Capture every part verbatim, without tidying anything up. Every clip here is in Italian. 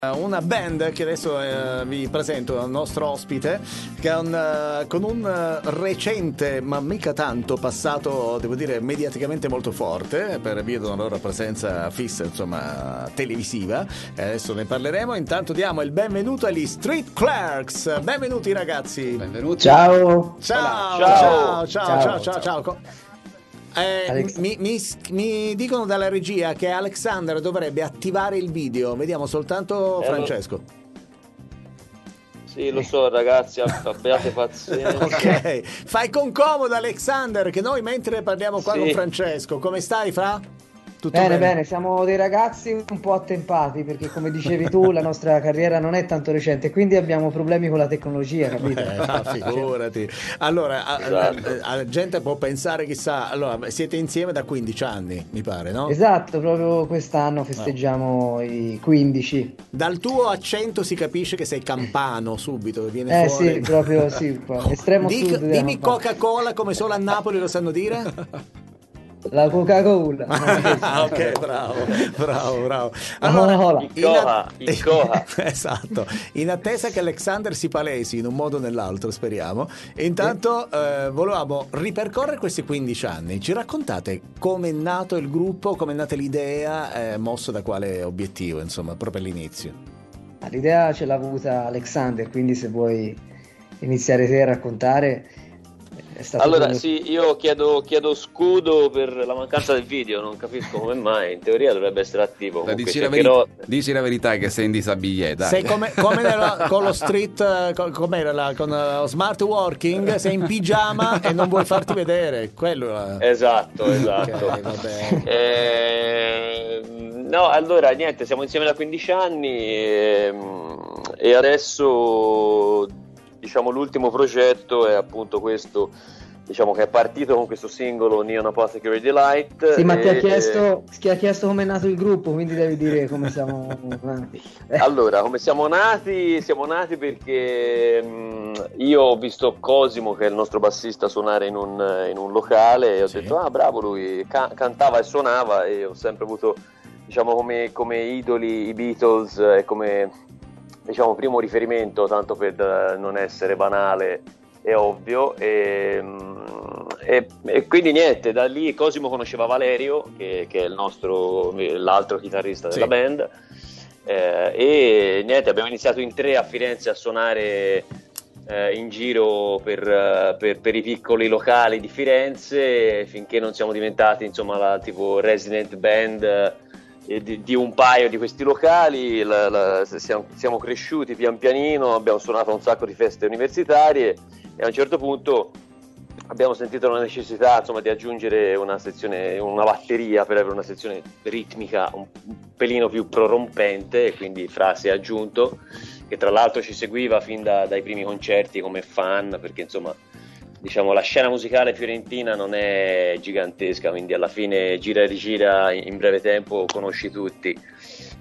Una band che adesso eh, vi presento al nostro ospite, che è un, uh, con un uh, recente, ma mica tanto, passato, devo dire, mediaticamente molto forte per via della loro presenza fissa, insomma, televisiva. E adesso ne parleremo. Intanto diamo il benvenuto agli Street Clerks. Benvenuti ragazzi. Benvenuti. Ciao. Ciao, Ciao. ciao, ciao, ciao, ciao, Ciao. ciao. ciao. Eh, mi, mi, mi dicono dalla regia che Alexander dovrebbe attivare il video. Vediamo soltanto Eh, Francesco. Sì, lo so ragazzi, abbiate pazienza. Ok, fai con comodo Alexander, che noi mentre parliamo qua Sì. con Francesco. Come stai, Fra? Tutto Bene, bene? bene, siamo dei ragazzi un po' attempati perché come dicevi tu la nostra carriera non è tanto recente, quindi abbiamo problemi con la tecnologia, capito? Eh, ma figurati. Allora, a- Esatto. a- la gente può pensare, chissà, allora, siete insieme da quindici anni, mi pare, no? Esatto, proprio quest'anno festeggiamo i quindici. Dal tuo accento si capisce che sei campano subito, viene Eh fuori. sì, proprio sì, qua, estremo Dic- sud della dimmi Campania. Coca-Cola come solo a Napoli lo sanno dire? La Coca-Cola. Ah, ok, bravo, bravo, bravo. Allora, Coca-Cola. Il Coha, il Coha. esatto. In attesa che Alexander si palesi in un modo o nell'altro, speriamo. E intanto eh, volevamo ripercorrere questi quindici anni. Ci raccontate come è nato il gruppo, come è nata l'idea, eh, mosso da quale obiettivo, insomma, proprio all'inizio. L'idea ce l'ha avuta Alexander, quindi se vuoi iniziare te a raccontare è stato Allora, quello- sì, io chiedo, chiedo scudo per la mancanza del video, non capisco come mai, in teoria dovrebbe essere attivo. Dai, Comunque dici, la cercherò- veri- dici la verità che sei in disabile, dai. Sei come, come nella- con lo street, eh, co- com'era la- con eh, lo smart working, sei in pigiama e non vuoi farti vedere. Quello è. Esatto, esatto. Ok, va bene. Eh, no, allora niente, siamo insieme da quindici anni e, e adesso diciamo l'ultimo progetto è appunto questo, diciamo che è partito con questo singolo Neon Apothecary Delight. Sì, ma ti ha e- chiesto, ti ha chiesto come è nato il gruppo, quindi devi dire come siamo nati. Eh, Allora, come siamo nati? Siamo nati perché mh, io ho visto Cosimo, che è il nostro bassista, suonare in un, in un locale e ho Sì. detto, ah bravo lui, ca- cantava e suonava, e ho sempre avuto, diciamo, come, come idoli i Beatles e come, diciamo, primo riferimento, tanto per eh, non essere banale e ovvio. E, mh, e- e quindi niente, da lì Cosimo conosceva Valerio, che, che è il nostro, l'altro chitarrista della Sì. band. Eh, e niente, abbiamo iniziato in tre a Firenze a suonare eh, in giro per, eh, per- per i piccoli locali di Firenze, finché non siamo diventati, insomma, la tipo resident band eh, di, di un paio di questi locali. La- la- siamo, siamo cresciuti pian pianino, abbiamo suonato a un sacco di feste universitarie e a un certo punto abbiamo sentito la necessità, insomma, di aggiungere una sezione, una batteria per avere una sezione ritmica un, un pelino più prorompente, e quindi Fra si è aggiunto, che tra l'altro ci seguiva fin da- dai primi concerti come fan, perché insomma, diciamo, la scena musicale fiorentina non è gigantesca, quindi alla fine gira e rigira in breve tempo conosci tutti.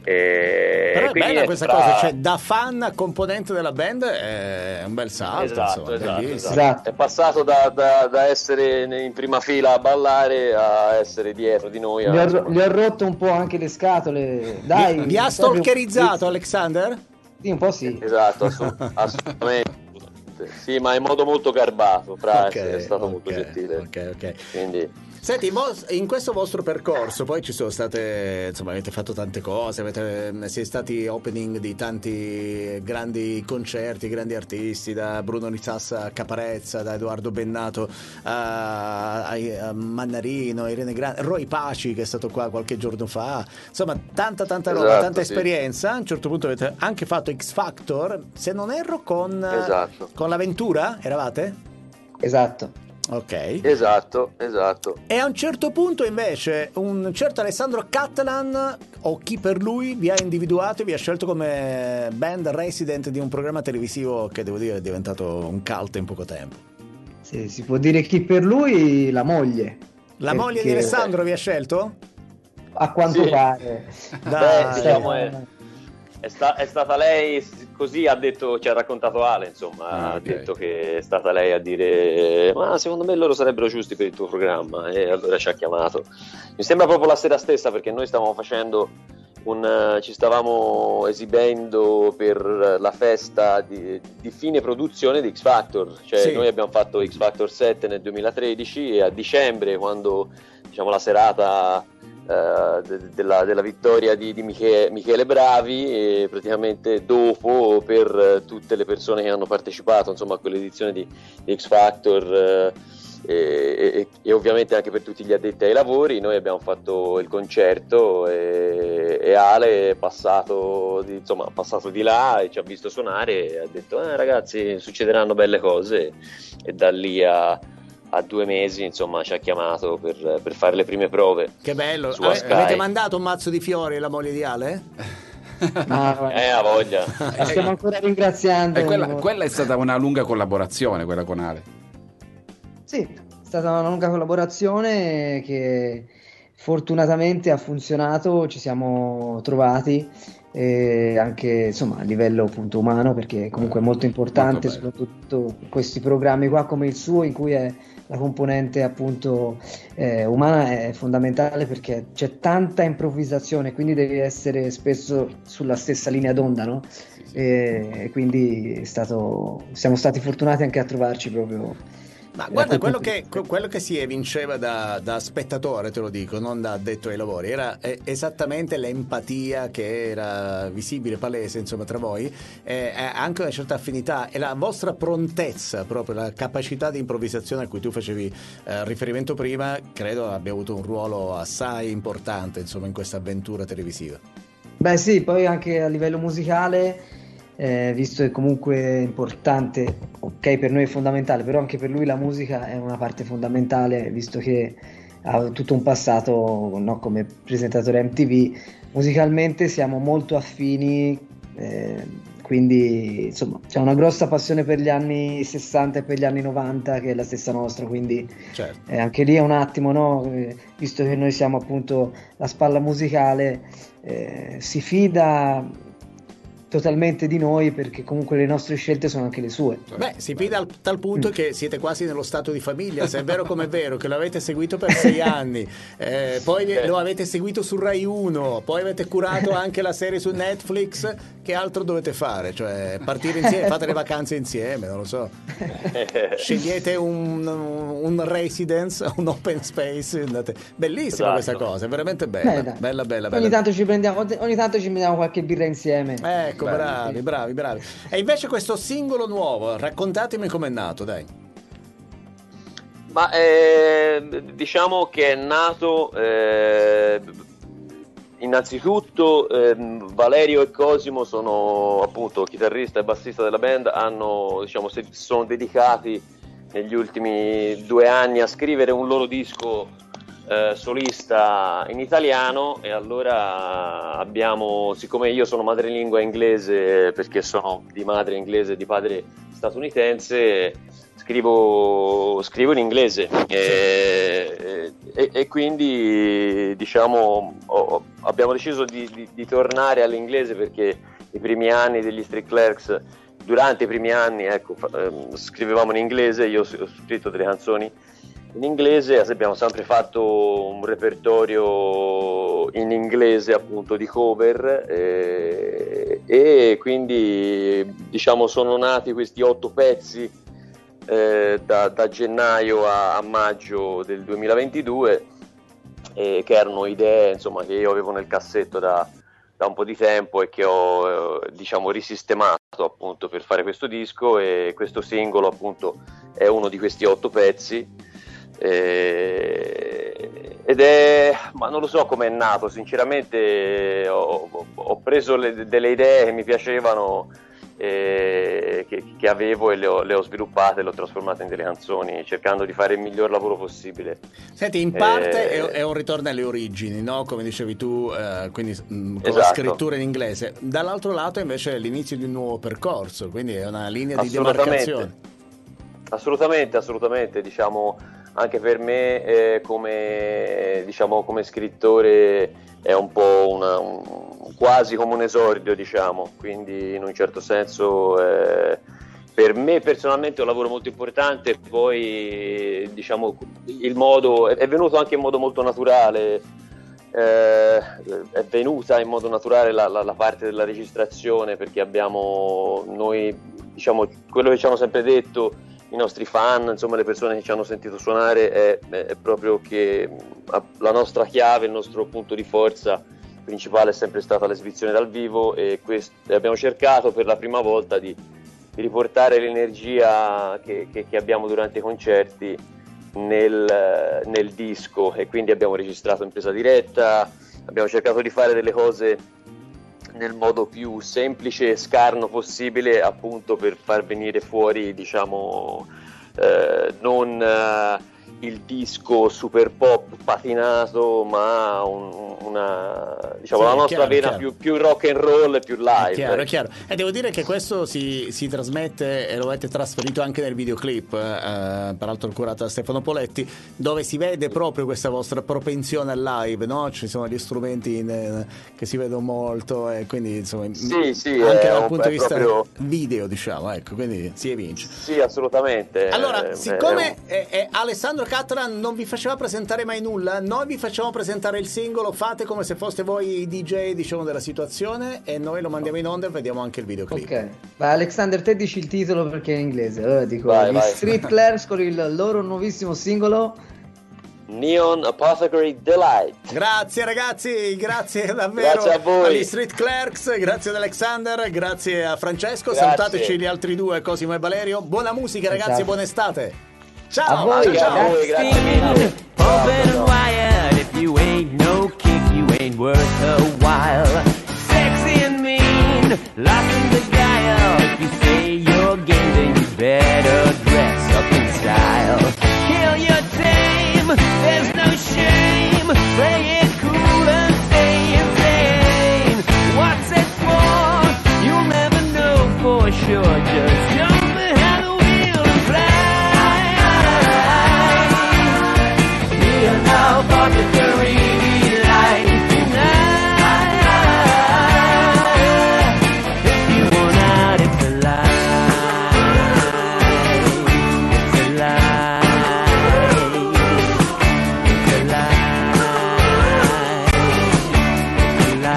E Però è quindi bella è questa Fra- cosa, cioè da fan a componente della band è un bel salto, Esatto, insomma, esatto, bellissimo. esatto. Esatto. È passato da, da- da essere in prima fila a ballare a essere dietro di noi. a- Gli ho, gli ho rotto un po' anche le scatole. Dai, Vi, vi ha proprio- stalkerizzato Alexander? Sì, un po' sì. Esatto, assolut- assolutamente. Sì, ma in modo molto garbato. Fra Ok, è stato ok, molto gentile. ok, ok. Quindi Senti, mo- in questo vostro percorso poi ci sono state, insomma, avete fatto tante cose, avete, siete stati opening di tanti grandi concerti, grandi artisti, da Bruno Nizassa a Caparezza, da Edoardo Bennato a, a- a Mannarino, Irene Grande, Roy Paci che è stato qua qualche giorno fa, insomma tanta tanta roba, Esatto, tanta sì. esperienza. A un certo punto avete anche fatto X Factor, se non erro con, Esatto. con l'Avventura, eravate? Esatto. Ok. esatto, esatto. E a un certo punto invece un certo Alessandro Catalan, o chi per lui, vi ha individuato e vi ha scelto come band resident di un programma televisivo che devo dire è diventato un cult in poco tempo. Sì, si può dire chi per lui, la moglie. La moglie di Perché- Alessandro vi ha scelto? A quanto Sì. pare. Dai. Beh, diciamo è, è, sta- è stata lei, così ha detto, ci ha raccontato Ale, insomma, Ah, ha ok. detto che è stata lei a dire ma secondo me loro sarebbero giusti per il tuo programma, e allora ci ha chiamato. Mi sembra proprio la sera stessa, perché noi stavamo facendo un, ci stavamo esibendo per la festa di, di fine produzione di X Factor, cioè sì. Noi abbiamo fatto X Factor sette nel duemilatredici e a dicembre, quando diciamo la serata uh, de, della, della vittoria di, di Michele, Michele Bravi, e praticamente dopo, per tutte le persone che hanno partecipato insomma a quell'edizione di, di X Factor, uh, E, e, e ovviamente anche per tutti gli addetti ai lavori, noi abbiamo fatto il concerto e, e Ale è passato di, insomma, passato di là e ci ha visto suonare e ha detto eh, ragazzi, succederanno belle cose, e da lì a, a due mesi insomma ci ha chiamato per, per fare le prime prove. Che bello. Ave, avete mandato un mazzo di fiori alla moglie di Ale? Ah, eh, a voglia. La stiamo ancora ringraziando. E quella, quella è stata una lunga collaborazione, quella con Ale. Sì, è stata una lunga collaborazione che fortunatamente ha funzionato, ci siamo trovati, e anche insomma a livello appunto umano, perché comunque è molto importante, molto soprattutto questi programmi qua come il suo, in cui è la componente appunto eh, umana è fondamentale, perché c'è tanta improvvisazione, quindi devi essere spesso sulla stessa linea d'onda, no? Sì, sì. E, e quindi è stato, siamo stati fortunati anche a trovarci proprio. Ma guarda, quello che, quello che si evinceva da, da spettatore, te lo dico, non da addetto ai lavori, era esattamente l'empatia che era visibile, palese, insomma, tra voi, eh, anche una certa affinità e la vostra prontezza, proprio la capacità di improvvisazione a cui tu facevi eh, riferimento prima, credo abbia avuto un ruolo assai importante, insomma, in questa avventura televisiva. Beh sì, poi anche a livello musicale, Eh, visto che comunque è importante, ok, per noi è fondamentale, però anche per lui la musica è una parte fondamentale, visto che ha tutto un passato, no, come presentatore M T V. Musicalmente siamo molto affini, eh, quindi insomma c'è una grossa passione per gli anni sessanta e per gli anni novanta che è la stessa nostra, quindi certo. eh, anche lì è un attimo, no, eh, visto che noi siamo appunto la spalla musicale, eh, si fida totalmente di noi, perché comunque le nostre scelte sono anche le sue. Beh, si fida al tal punto mm. che siete quasi nello stato di famiglia, se è vero come è vero, che lo avete seguito per sei anni, eh, poi lo avete seguito su Rai uno, poi avete curato anche la serie su Netflix. Che altro dovete fare? Cioè partire insieme, fate le vacanze insieme, non lo so, scegliete un, un residence, un open space, andate. Bellissima esatto. Questa cosa, è veramente bella. Bella, bella, bella, bella. Ogni tanto ci prendiamo, ogni tanto ci prendiamo qualche birra insieme. Ecco, Beh, bravi, sì. bravi, bravi. E invece questo singolo nuovo, raccontatemi com'è nato, dai. Ma eh, diciamo che è nato eh, innanzitutto eh, Valerio e Cosimo sono appunto chitarrista e bassista della band, hanno, diciamo, si sono dedicati negli ultimi due anni a scrivere un loro disco eh, solista in italiano, e allora abbiamo, siccome io sono madrelingua inglese perché sono di madre inglese e di padre statunitense, scrivo, scrivo in inglese e, e, e quindi diciamo ho, abbiamo deciso di, di, di tornare all'inglese, perché i primi anni degli Street Clerks, durante i primi anni ecco, ehm, scrivevamo in inglese, io ho scritto delle canzoni in inglese, abbiamo sempre fatto un repertorio in inglese appunto di cover, e, e quindi diciamo sono nati questi otto pezzi eh, da, da gennaio a, a maggio del duemilaventidue, eh, che erano idee insomma che io avevo nel cassetto da, da un po' di tempo e che ho eh, diciamo risistemato appunto per fare questo disco, e questo singolo appunto è uno di questi otto pezzi. Eh, ed è, ma non lo so come è nato, sinceramente ho, ho preso le, delle idee che mi piacevano, eh, che, che avevo, e le ho, le ho sviluppate, le ho trasformate in delle canzoni, cercando di fare il miglior lavoro possibile. Senti, in parte eh, è, è un ritorno alle origini, no? Come dicevi tu, eh, quindi mh, con esatto. la scrittura in inglese. Dall'altro lato invece è l'inizio di un nuovo percorso, quindi è una linea di demarcazione. Assolutamente, assolutamente, diciamo anche per me eh, come diciamo come scrittore è un po' una, un, quasi come un esordio, diciamo, quindi in un certo senso eh, per me personalmente è un lavoro molto importante. Poi diciamo il modo è venuto anche in modo molto naturale, eh, è venuta in modo naturale la, la, la parte della registrazione, perché abbiamo noi, diciamo, quello che ci hanno sempre detto i nostri fan, insomma le persone che ci hanno sentito suonare, è, è proprio che la nostra chiave, il nostro punto di forza principale è sempre stata l'esibizione dal vivo, e questo, abbiamo cercato per la prima volta di, di riportare l'energia che, che, che abbiamo durante i concerti nel, nel disco, e quindi abbiamo registrato in presa diretta, abbiamo cercato di fare delle cose nel modo più semplice e scarno possibile, appunto per far venire fuori, diciamo, eh, non eh, il disco super pop patinato, ma un, una, diciamo, sì, la nostra chiaro, vena chiaro. Più, più rock and roll e più live. È chiaro, è chiaro. E devo dire che questo si, si trasmette, e lo avete trasferito anche nel videoclip, eh, peraltro curato da Stefano Poletti, dove si vede proprio questa vostra propensione al live, no? Ci sono gli strumenti in, eh, che si vedono molto, e quindi insomma sì, sì, anche dal punto di vista proprio... video, diciamo, ecco, quindi si evince. Sì, assolutamente. Allora, eh, siccome eh, eh, eh, Alessandro Cattelan non vi faceva presentare mai nulla, noi vi facciamo presentare il singolo, fate come se foste voi i D J, diciamo, della situazione, e noi lo mandiamo in onda e vediamo anche il videoclip. Ok, vai Alexander, te dici il titolo perché è in inglese, allora dico vai, gli vai. Street Clerks con il loro nuovissimo singolo Neon Apothecary Delight. Grazie ragazzi, grazie davvero. Grazie a voi. Agli Street Clerks, grazie ad Alexander, grazie a Francesco, grazie. Salutateci gli altri due, Cosimo e Valerio. Buona musica ragazzi, esatto. Buona estate. Ciao. A voi, ciao. A voi, grazie. Open and wired, if you ain't no kick, you ain't worth a while. Sexy and mean, lost in the guile. If you say you're game, then you better dress up in style. Kill your tame, there's no shame. Play it cool and stay insane. What's it for? You'll never know for sure. Just jump behind the wheel and fly. Apothecary delight tonight. If you want out, it's a lie. It's a lie. It's a lie. It's a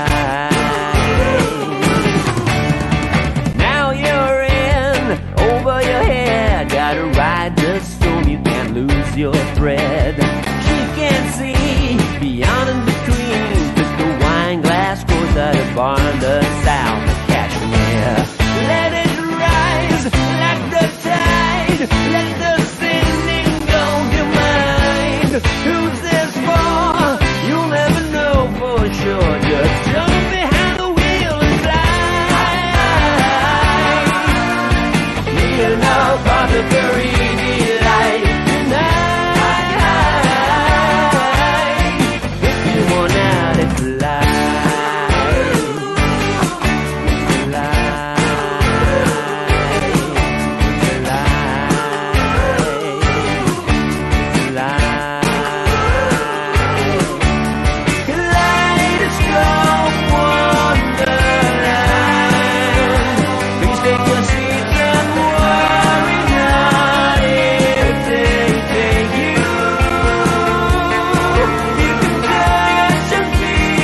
lie. Now you're in over your head. Gotta ride the storm, you can't lose your thread. Can't see beyond and between. Just a wine glass goes out of barn, the south of Kashmir. Let it rise like the tide. Let the singing go your mind. Who's this for? You'll never know for sure. Just jump behind the wheel and fly. Neon Apothecary delight tonight. It's a lie. It's a lie. It's a lie. It's a lie. Kaleidoscope wonderland. Please take your seat and worry not if they take you. You can touch and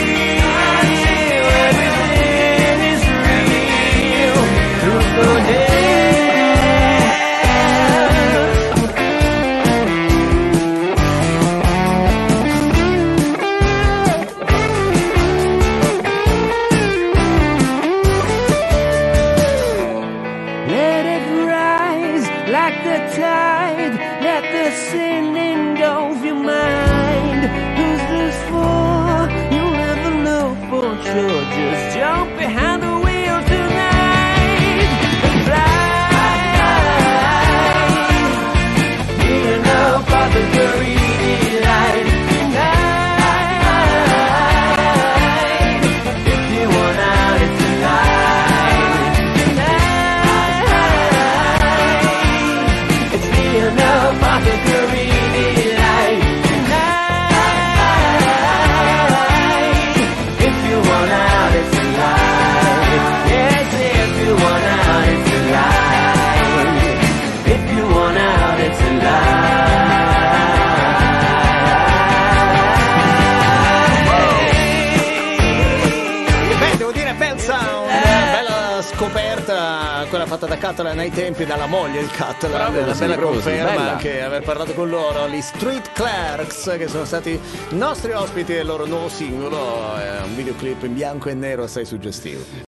let it rise like the tide. Let the singing go of your mind. Who's this for? You'll never know for sure. Just jump behind the wheel tonight and fly. Neon Apothecary delight tonight. If you want out, it's a lie. Tonight. It's Neon Apothecary delight tonight. If you want out. scoperta, quella fatta da Catalan ai tempi, dalla moglie di Catalan, Bravo, una sì, bella bravo, sì, conferma bella. anche aver parlato con loro, gli Street Clerks, che sono stati nostri ospiti del loro nuovo singolo, è un videoclip in bianco e nero assai suggestivo.